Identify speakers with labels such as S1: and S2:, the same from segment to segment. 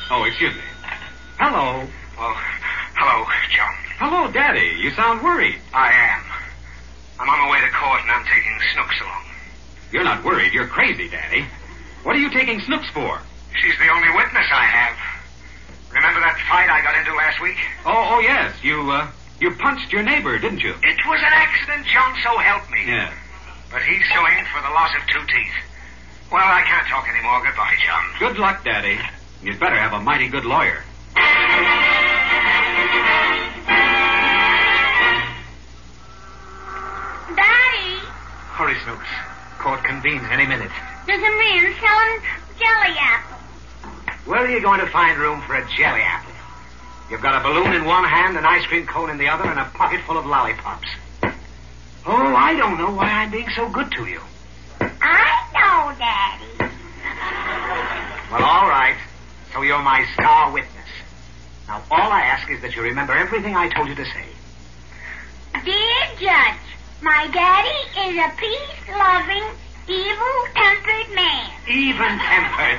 S1: Oh, excuse me. Hello.
S2: Oh, hello, John.
S1: Hello, Daddy. You sound worried.
S2: I am. I'm on my way to court and I'm taking Snooks along.
S1: You're not worried. You're crazy, Daddy. What are you taking Snooks for?
S2: She's the only witness I have. Remember that fight I got into last week?
S1: Oh, yes. You punched your neighbor, didn't you?
S2: It was an accident, John, so help me.
S1: Yeah.
S2: But he's suing for the loss of 2 teeth. Well, I can't talk anymore. Goodbye, John.
S1: Good luck, Daddy. You'd better have a mighty good lawyer.
S3: Daddy!
S2: Hurry, Snooks. Court convenes any minute.
S3: There's a man selling jelly apples.
S2: Where are you going to find room for a jelly apple? You've got a balloon in one hand, an ice cream cone in the other, and a pocket full of lollipops. Oh, I don't know why I'm being so good to you.
S3: I know, Daddy.
S2: Well, all right. So you're my star witness. Now, all I ask is that you remember everything I told you to say.
S3: Dear Judge, my daddy is a peace-loving, evil-tempered man.
S2: Even-tempered.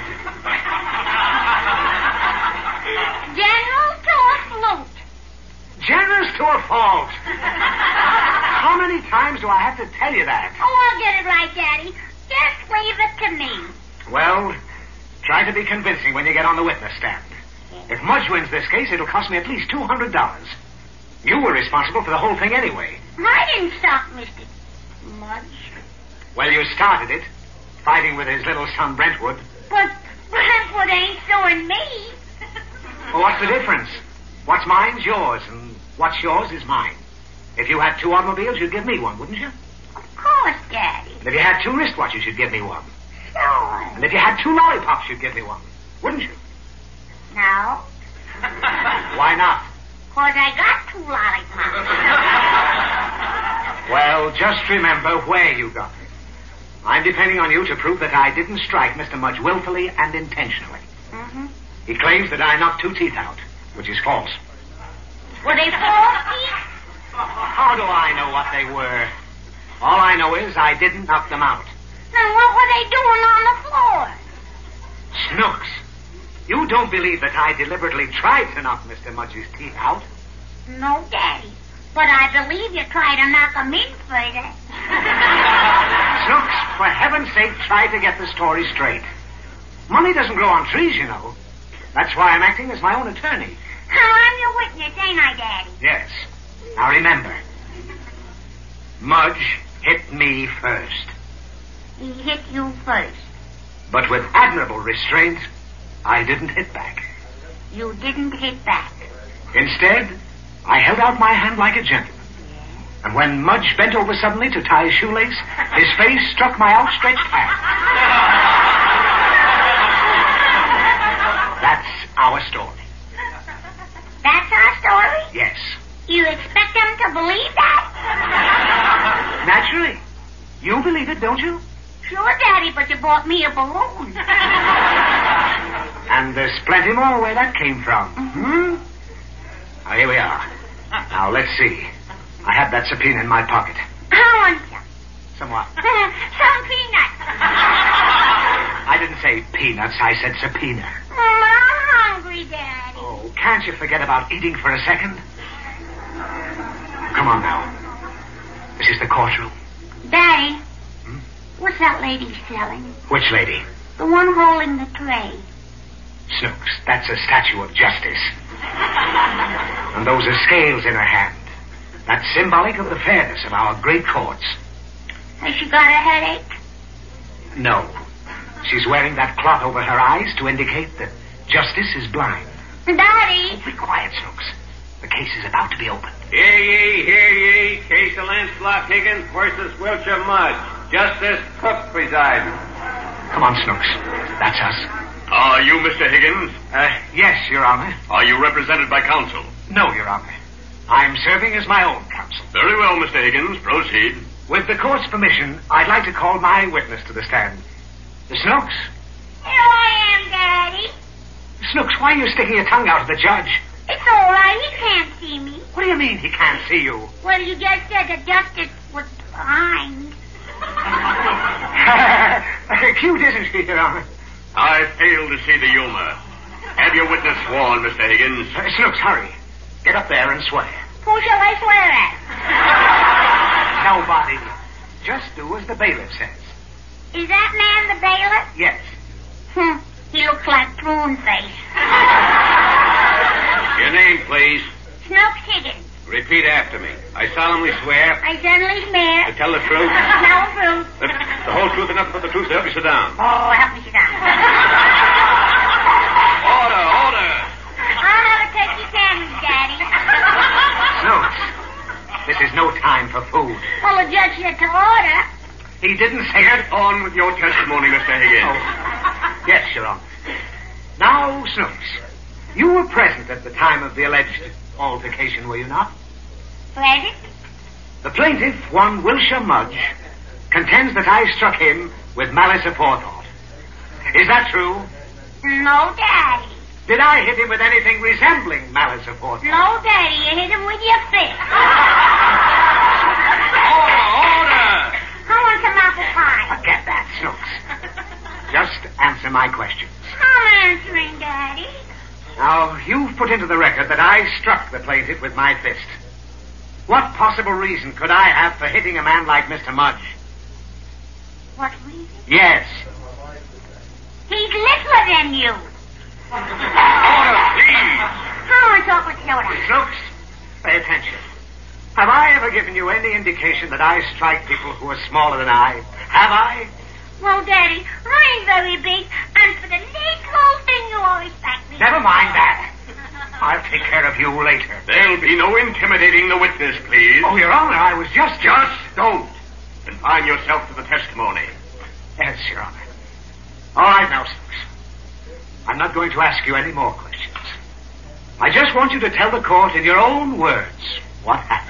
S3: General to a flute.
S2: Generous to a fault. How many times do I have to tell you that?
S3: Oh, I'll get it right, Daddy. Just leave it to me.
S2: Well, try to be convincing when you get on the witness stand. If Mudge wins this case, it'll cost me at least $200. You were responsible for the whole thing anyway.
S3: I didn't stop Mr. Mudge.
S2: Well, you started it, fighting with his little son Brentwood.
S3: But Brentwood ain't suing me.
S2: Well, what's the difference? What's mine's yours, and what's yours is mine. If you had 2 automobiles, you'd give me one, wouldn't you?
S3: Of course, Daddy.
S2: And if you had 2 wristwatches, you'd give me one.
S3: Sure.
S2: And if you had 2 lollipops, you'd give me one, wouldn't you?
S3: No.
S2: Why not?
S3: 'Cause I got 2 lollipops.
S2: Well, just remember where you got it. I'm depending on you to prove that I didn't strike Mr. Mudge willfully and intentionally.
S3: Mm-hmm.
S2: He claims that I knocked 2 teeth out, which is false.
S3: Were they false teeth?
S2: How do I know what they were? All I know is I didn't knock them out.
S3: Then what were they doing on the floor?
S2: Snooks, you don't believe that I deliberately tried to knock Mr. Mudge's teeth out?
S3: No, Daddy. But I believe you tried to knock them in further.
S2: Snooks, for heaven's sake, try to get the story straight. Money doesn't grow on trees, you know. That's why I'm acting as my own attorney.
S3: I'm your witness, ain't I, Daddy?
S2: Yes. Now remember, Mudge hit me first.
S3: He hit you first.
S2: But with admirable restraint, I didn't hit back.
S3: You didn't hit back.
S2: Instead, I held out my hand like a gentleman. And when Mudge bent over suddenly to tie his shoelace, his face struck my outstretched hand. That's our story.
S3: That's our story?
S2: Yes.
S3: You expect them to believe that?
S2: Naturally. You believe it, don't you?
S3: Sure, Daddy, but you bought me a balloon.
S2: And there's plenty more where that came from.
S3: Mm-hmm.
S2: Now, here we are. Now, let's see. I had that subpoena in my pocket.
S3: I want some.
S2: Some what?
S3: Some peanuts.
S2: I didn't say peanuts. I said subpoena.
S3: I'm hungry, Daddy.
S2: Oh, can't you forget about eating for a second? Come on now. This is the courtroom.
S3: Daddy, what's that lady selling?
S2: Which lady?
S3: The one holding the tray.
S2: Snooks, that's a statue of justice. And those are scales in her hand. That's symbolic of the fairness of our great courts.
S3: Has she got a headache?
S2: No. She's wearing that cloth over her eyes to indicate that justice is blind.
S3: Daddy!
S2: Be quiet, Snooks. The case is about to be opened.
S4: Hear ye, hear ye. Case of Lancelot Higgins versus Wilshire Mudge. Justice Cook presiding.
S2: Come on, Snooks. That's us.
S4: Are you Mr. Higgins?
S2: Yes, Your Honor.
S4: Are you represented by counsel?
S2: No, Your Honor. I'm serving as my own counsel.
S4: Very well, Mr. Higgins. Proceed.
S2: With the court's permission, I'd like to call my witness to the stand. Snooks?
S3: Here I am, Daddy.
S2: Snooks, why are you sticking your tongue out at the judge?
S3: It's all right. He can't see me.
S2: What do you mean he can't see you?
S3: Well, you just said the justice was blind.
S2: Cute, isn't she, Your Honor?
S4: I fail to see the humor. Have
S1: have your witness sworn, Mr. Higgins.
S2: Snooks, hurry. Get up there and swear.
S3: Who shall I swear at?
S2: Nobody. Just do as the bailiff says.
S3: Is that man the bailiff?
S2: Yes.
S3: He looks like Prune Face.
S1: Your name, please.
S3: Snooks Higgins.
S1: Repeat after me. I solemnly swear
S3: I certainly swear.
S1: to tell the truth,
S3: No proof.
S1: the whole truth, and nothing but the truth. Help me sit down.
S3: Oh, help me sit down.
S1: Order.
S3: I'll have a turkey sandwich, Daddy.
S2: Snooks, this is no time for food.
S3: Well, the judge said to order.
S2: He didn't say
S1: Get on with your testimony, Mr. Higgins.
S2: Oh, yes, Your Honor. Now, Snooks, you were present at the time of the alleged altercation, were you not?
S3: Present?
S2: The plaintiff, one Wilshire Mudge, contends that I struck him with malice aforethought. Is that true?
S3: No, Daddy.
S2: Did I hit him with anything resembling malice aforethought?
S3: No, Daddy. You hit him with your fist.
S1: Order!
S3: I want some apple pie.
S2: Forget that, Snooks. Just answer my questions.
S3: I'm answering, Daddy.
S2: Now, you've put into the record that I struck the plaintiff with my fist. What possible reason could I have for hitting a man like Mr. Mudge?
S3: What reason?
S2: Yes.
S3: He's littler than you.
S1: Order, please.
S3: I want to talk with Yoda.
S2: Snooks, pay attention. Have I ever given you any indication that I strike people who are smaller than I? Have I?
S3: Well, Daddy, I ain't very big, and for the little thing you always back me.
S2: Never mind that. I'll take care of you later.
S1: There'll be no intimidating the witness, please.
S2: Oh, Your Honor, I was just...
S1: Just don't. Confine yourself to the testimony.
S2: Yes, Your Honor. All right now, Snooks. I'm not going to ask you any more questions. I just want you to tell the court in your own words what happened.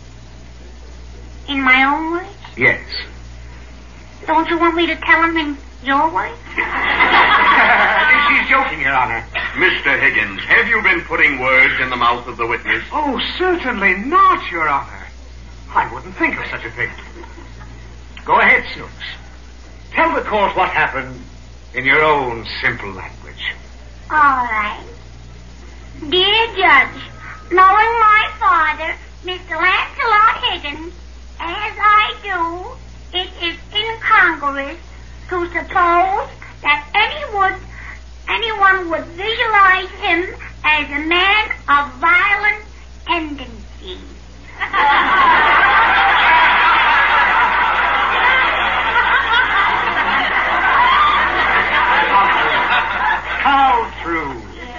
S3: In my own words?
S2: Yes.
S3: Don't you want me to tell him in your words?
S2: She's joking, Your Honor.
S1: Mr. Higgins, have you been putting words in the mouth of the witness?
S2: Oh, certainly not, Your Honor. I wouldn't think of such a thing. Go ahead, Snooks. Tell the court what happened in your own simple language.
S3: All right. Dear Judge, knowing my father, Mr. Lancelot Higgins, as I do, it is incongruous to suppose that anyone would visualize him as a man of violent tendencies.
S2: How true.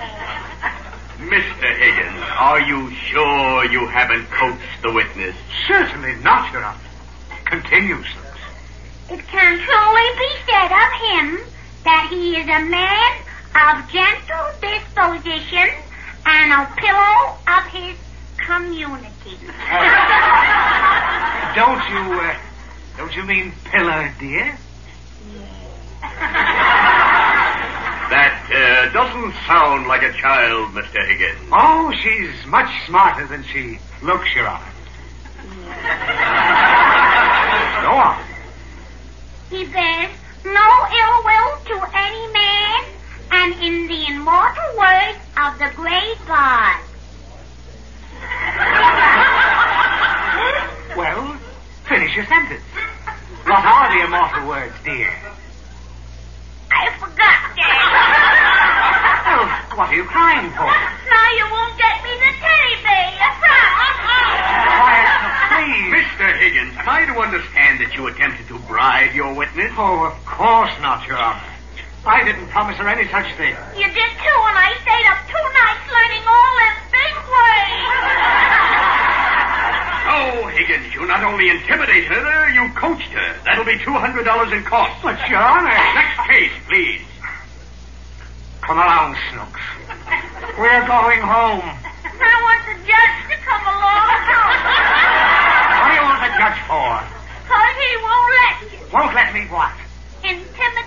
S1: Mr. Higgins, are you sure you haven't coached the witness?
S2: Certainly not, Your Honor. Continue, Snooks.
S3: It can truly be said of him that he is a man of gentle disposition and a pillow of his community.
S2: Don't you mean pillar, dear?
S1: That doesn't sound like a child, Mr. Higgins.
S2: Oh, she's much smarter than she looks, Your Honor. Go on.
S3: He bears no ill will to any man, and in the immortal words of the great God.
S2: Well, finish your sentence. What are the immortal words, dear?
S3: I forgot, Dad.
S2: Oh, what are you crying for?
S3: Now you won't get me the teddy bear, you promise.
S2: Quiet, please.
S1: Mr. Higgins, am I to understand that you attempted to bribe your witness?
S2: Oh, of course not, Your Honor. I didn't promise her any such thing.
S3: You did too, and I stayed up 2 nights learning all them big words.
S1: Oh, Higgins, you not only intimidated her, you coached her. That'll be $200 in costs.
S2: But, Your Honor...
S1: Next case, please.
S2: Come along, Snooks. We're going home.
S3: I want the judge to come along.
S2: What do you want the judge for?
S3: 'Cause he won't let you.
S2: Won't let me what?
S3: Intimidate